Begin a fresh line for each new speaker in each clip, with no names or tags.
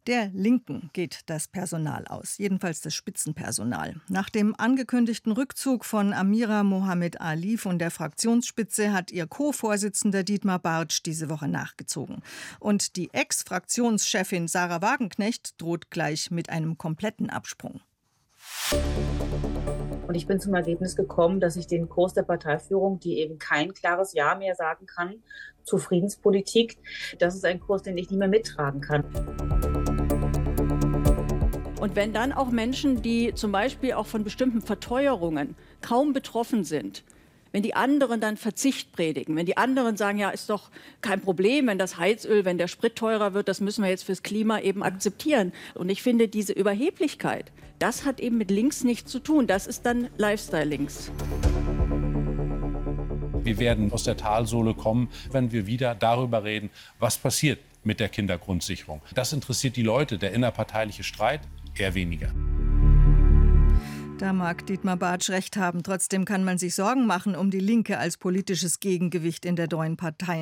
Der Linken geht das Personal aus, jedenfalls das Spitzenpersonal. Nach dem angekündigten Rückzug von Amira Mohamed Ali von der Fraktionsspitze hat ihr Co-Vorsitzender Dietmar Bartsch diese Woche nachgezogen. Und die Ex-Fraktionschefin Sahra Wagenknecht droht gleich mit einem kompletten Absprung.
Und ich bin zum Ergebnis gekommen, dass ich den Kurs der Parteiführung, die eben kein klares Ja mehr sagen kann zur Friedenspolitik, das ist ein Kurs, den ich nicht mehr mittragen kann.
Und wenn dann auch Menschen, die zum Beispiel auch von bestimmten Verteuerungen kaum betroffen sind, wenn die anderen dann Verzicht predigen, wenn die anderen sagen, ja, ist doch kein Problem, wenn das Heizöl, wenn der Sprit teurer wird, das müssen wir jetzt fürs Klima eben akzeptieren. Und ich finde, diese Überheblichkeit, das hat eben mit links nichts zu tun. Das ist dann Lifestyle-Links.
Wir werden aus der Talsohle kommen, wenn wir wieder darüber reden, was passiert mit der Kindergrundsicherung. Das interessiert die Leute, der innerparteiliche Streit eher weniger.
Da mag Dietmar Bartsch recht haben. Trotzdem kann man sich Sorgen machen um die Linke als politisches Gegengewicht in der deutschen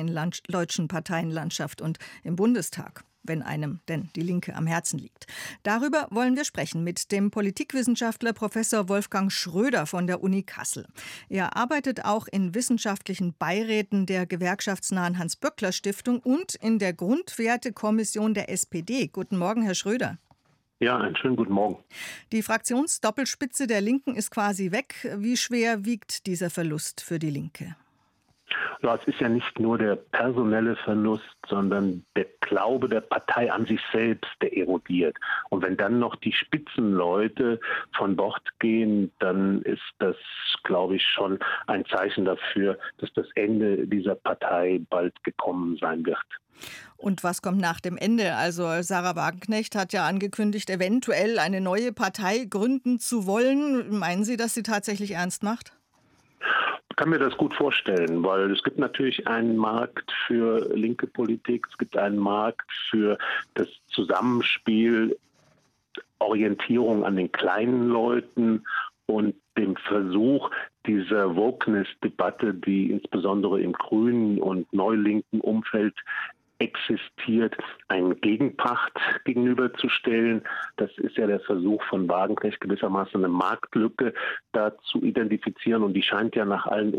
Parteienlandschaft und im Bundestag, wenn einem denn die Linke am Herzen liegt. Darüber wollen wir sprechen mit dem Politikwissenschaftler Professor Wolfgang Schröder von der Uni Kassel. Er arbeitet auch in wissenschaftlichen Beiräten der gewerkschaftsnahen Hans-Böckler-Stiftung und in der Grundwertekommission der SPD. Guten Morgen, Herr Schröder.
Ja, einen schönen guten Morgen.
Die Fraktionsdoppelspitze der Linken ist quasi weg. Wie schwer wiegt dieser Verlust für die Linke?
Ja, es ist ja nicht nur der personelle Verlust, sondern der Glaube der Partei an sich selbst, der erodiert. Und wenn dann noch die Spitzenleute von Bord gehen, dann ist das, glaube ich, schon ein Zeichen dafür, dass das Ende dieser Partei bald gekommen sein wird.
Und was kommt nach dem Ende? Also Sahra Wagenknecht hat ja angekündigt, eventuell eine neue Partei gründen zu wollen. Meinen Sie, dass sie tatsächlich ernst macht?
Ich kann mir das gut vorstellen, weil es gibt natürlich einen Markt für linke Politik, es gibt einen Markt für das Zusammenspiel, Orientierung an den kleinen Leuten und dem Versuch dieser Wokeness-Debatte, die insbesondere im grünen und neulinken Umfeld existiert, einen Gegenpart gegenüberzustellen. Das ist ja der Versuch von Wagenknecht, gewissermaßen eine Marktlücke da zu identifizieren. Und die scheint ja nach allen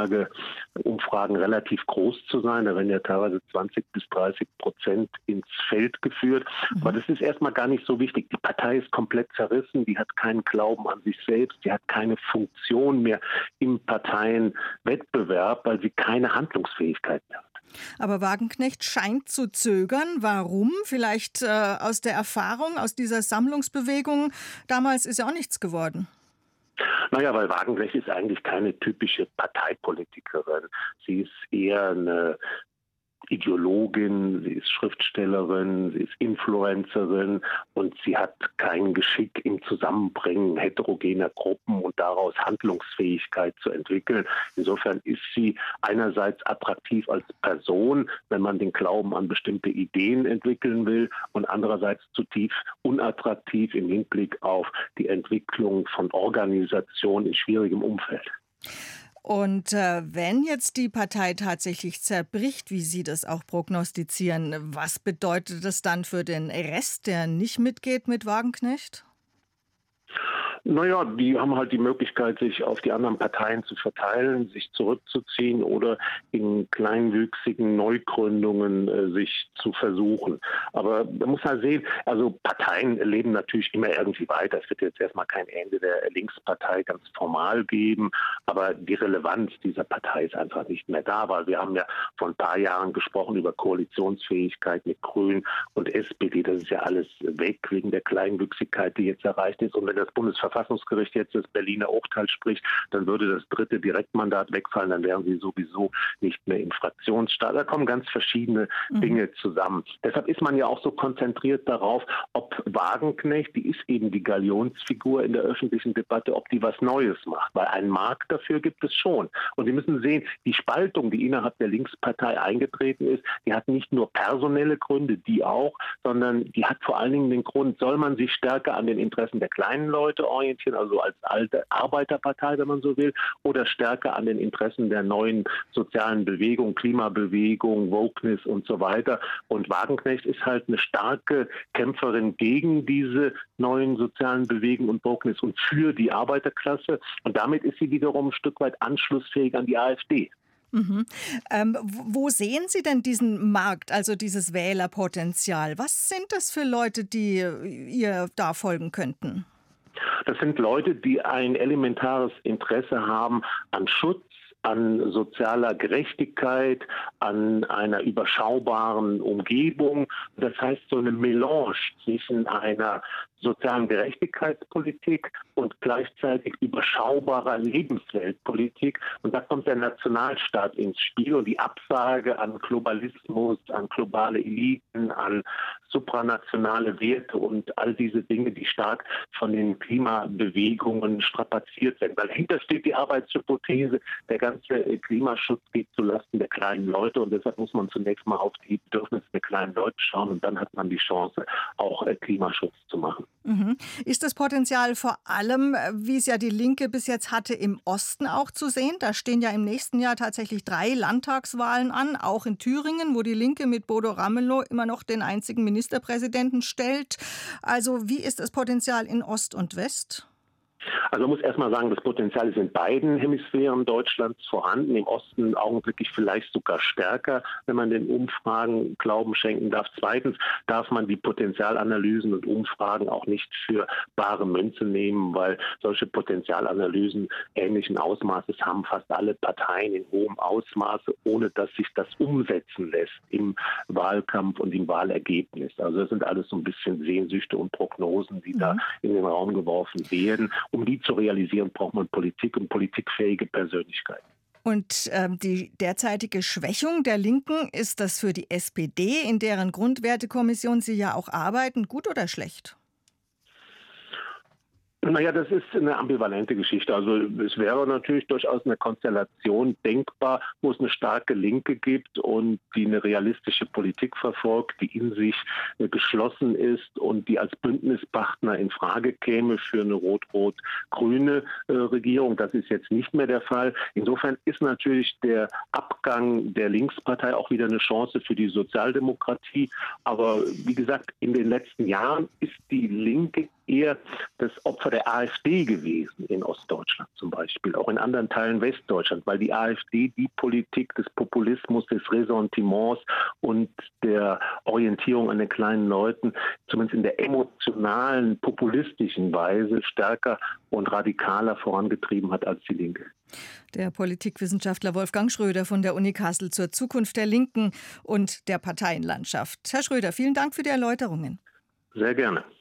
Umfragen relativ groß zu sein. Da werden ja teilweise 20-30% ins Feld geführt. Aber das ist erstmal gar nicht so wichtig. Die Partei ist komplett zerrissen. Die hat keinen Glauben an sich selbst. Die hat keine Funktion mehr im Parteienwettbewerb, weil sie keine Handlungsfähigkeit mehr hat.
Aber Wagenknecht scheint zu zögern. Warum? Vielleicht aus der Erfahrung, aus dieser Sammlungsbewegung. Damals ist ja auch nichts geworden.
Naja, weil Wagenknecht ist eigentlich keine typische Parteipolitikerin. Sie ist eher eine Ideologin, sie ist Schriftstellerin, sie ist Influencerin und sie hat kein Geschick im Zusammenbringen heterogener Gruppen und daraus Handlungsfähigkeit zu entwickeln. Insofern ist sie einerseits attraktiv als Person, wenn man den Glauben an bestimmte Ideen entwickeln will, und andererseits zutiefst unattraktiv im Hinblick auf die Entwicklung von Organisation in schwierigem Umfeld.
Und wenn jetzt die Partei tatsächlich zerbricht, wie Sie das auch prognostizieren, was bedeutet das dann für den Rest, der nicht mitgeht mit Wagenknecht?
Naja, die haben halt die Möglichkeit, sich auf die anderen Parteien zu verteilen, sich zurückzuziehen oder in kleinwüchsigen Neugründungen sich zu versuchen. Aber man muss halt sehen, also Parteien leben natürlich immer irgendwie weiter. Es wird jetzt erstmal kein Ende der Linkspartei ganz formal geben, aber die Relevanz dieser Partei ist einfach nicht mehr da, weil wir haben ja vor ein paar Jahren gesprochen über Koalitionsfähigkeit mit Grünen und SPD. Das ist ja alles weg wegen der Kleinwüchsigkeit, die jetzt erreicht ist. Und wenn das Bundesverfassungsgericht jetzt das Berliner Urteil spricht, dann würde das dritte Direktmandat wegfallen, dann wären sie sowieso nicht mehr im Fraktionsstaat. Da kommen ganz verschiedene Dinge zusammen. Deshalb ist man ja auch so konzentriert darauf, ob Wagenknecht, die ist eben die Galionsfigur in der öffentlichen Debatte, ob die was Neues macht. Weil einen Markt dafür gibt es schon. Und Sie müssen sehen, die Spaltung, die innerhalb der Linkspartei eingetreten ist, die hat nicht nur personelle Gründe, die auch, sondern die hat vor allen Dingen den Grund, soll man sich stärker an den Interessen der kleinen Leute orientieren orientieren, also als alte Arbeiterpartei, wenn man so will, oder stärker an den Interessen der neuen sozialen Bewegung, Klimabewegung, Wokeness und so weiter. Und Wagenknecht ist halt eine starke Kämpferin gegen diese neuen sozialen Bewegungen und Wokeness und für die Arbeiterklasse. Und damit ist sie wiederum ein Stück weit anschlussfähig an die AfD.
Mhm. Wo sehen Sie denn diesen Markt, also dieses Wählerpotenzial? Was sind das für Leute, die ihr da folgen könnten?
Das sind Leute, die ein elementares Interesse haben an Schutz, an sozialer Gerechtigkeit, an einer überschaubaren Umgebung. Das heißt, so eine Melange zwischen einer sozialen Gerechtigkeitspolitik und gleichzeitig überschaubarer Lebensweltpolitik. Und da kommt der Nationalstaat ins Spiel und die Absage an Globalismus, an globale Eliten, an supranationale Werte und all diese Dinge, die stark von den Klimabewegungen strapaziert werden. Weil dahinter steht die Arbeitshypothese, der ganze Klimaschutz geht zulasten der kleinen Leute und deshalb muss man zunächst mal auf die Bedürfnisse der kleinen Leute schauen und dann hat man die Chance, auch Klimaschutz zu machen.
Ist das Potenzial vor allem, wie es ja die Linke bis jetzt hatte, im Osten auch zu sehen? Da stehen ja im nächsten Jahr tatsächlich 3 Landtagswahlen an, auch in Thüringen, wo die Linke mit Bodo Ramelow immer noch den einzigen Ministerpräsidenten stellt. Also wie ist das Potenzial in Ost und West?
Also man muss erstmal sagen, das Potenzial ist in beiden Hemisphären Deutschlands vorhanden, im Osten augenblicklich vielleicht sogar stärker, wenn man den Umfragen Glauben schenken darf. Zweitens darf man die Potenzialanalysen und Umfragen auch nicht für bare Münze nehmen, weil solche Potenzialanalysen ähnlichen Ausmaßes haben fast alle Parteien in hohem Ausmaße, ohne dass sich das umsetzen lässt im Wahlkampf und im Wahlergebnis. Also das sind alles so ein bisschen Sehnsüchte und Prognosen, die da in den Raum geworfen werden. Um die zu realisieren, braucht man Politik und politikfähige Persönlichkeiten.
Und die derzeitige Schwächung der Linken, ist das für die SPD, in deren Grundwertekommission Sie ja auch arbeiten, gut oder schlecht?
Naja, das ist eine ambivalente Geschichte. Also es wäre natürlich durchaus eine Konstellation denkbar, wo es eine starke Linke gibt und die eine realistische Politik verfolgt, die in sich geschlossen ist und die als Bündnispartner in Frage käme für eine rot-rot-grüne Regierung. Das ist jetzt nicht mehr der Fall. Insofern ist natürlich der Abgang der Linkspartei auch wieder eine Chance für die Sozialdemokratie. Aber wie gesagt, in den letzten Jahren ist die Linke eher das Opfer der AfD gewesen in Ostdeutschland zum Beispiel, auch in anderen Teilen Westdeutschland, weil die AfD die Politik des Populismus, des Ressentiments und der Orientierung an den kleinen Leuten, zumindest in der emotionalen, populistischen Weise stärker und radikaler vorangetrieben hat als die Linke.
Der Politikwissenschaftler Wolfgang Schröder von der Uni Kassel zur Zukunft der Linken und der Parteienlandschaft. Herr Schröder, vielen Dank für die Erläuterungen.
Sehr gerne.